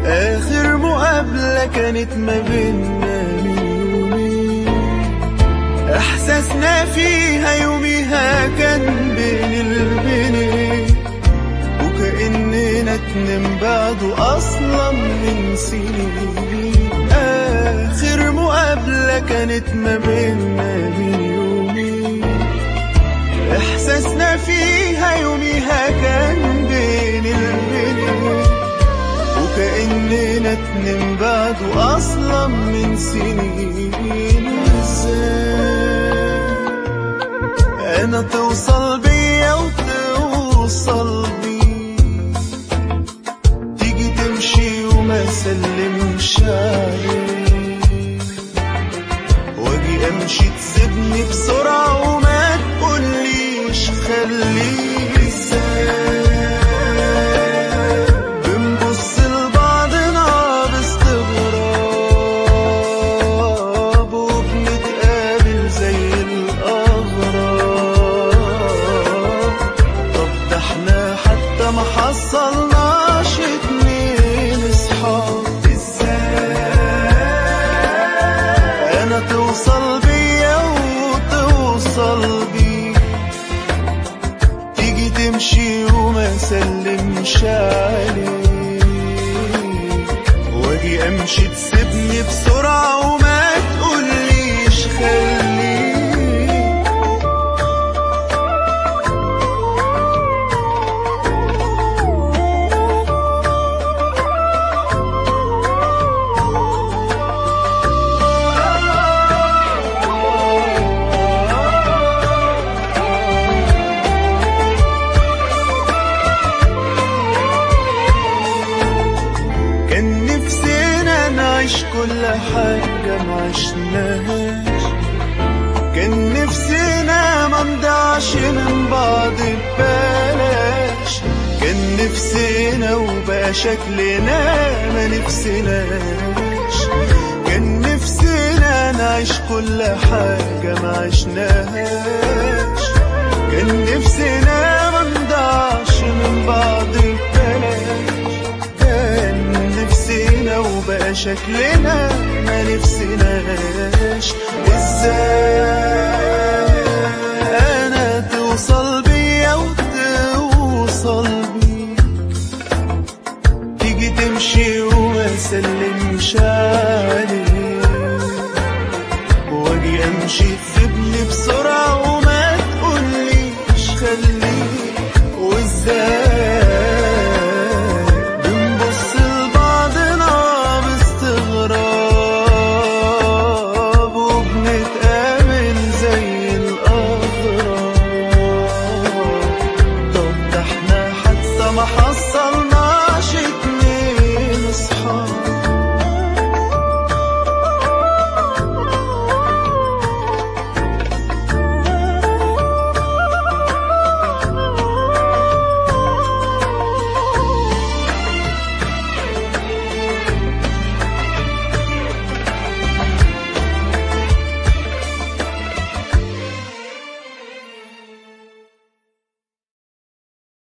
آخر مقابلة كانت ما بينا من يومين، إحساسنا فيها يوميها كان بين البنين، وكأننا اتنين بعده أصلا من سنين. آخر مقابلة كانت ما بينا من يومين، إحساسنا فيها يوميها كان بين البنين، وكأننا اتنين بعده أصلا من سنين. إزاي أنا توصل بيا وتوصل بي، تيجي تمشي وما سلمش عليك، واجي امشي تسيبني بسرعة وما تقوليش خليك. ازاي بنبص لبعضنا باستغراب، وبنتقابل زي الأغراب. طب ده احنا حتى ما حصلناش اتنين اصحاب. أنا توصل بيا وتوصل بي، تيجي تمشي وما سلمش عليك، واجي امشي تسيبني بسرعة وما تقوليش خليك. كان نفسنا نعيش كل حاجة معشناهاش، كان نفسنا ما نضيعش من بعض ببلاش، كان نفسنا وبقى شكلنا ما نفسناش، كان نفسنا نعيش كل حاجة معشناهاش، كان نفسنا ما نضيعش من بعض ببلاش، كان نفسنا وبقى شكلنا ما نفسناش. ازاي انا توصل بيا وتوصل بي، تيجي تمشي وما سلمش عليك، واجي امشي تسيبني بسرعة وما تقوليش خليك. وازاي بنبص لبعضنا باستغراب، وبنتقابل زي الأغراب. طب ده احنا حتى ما حصل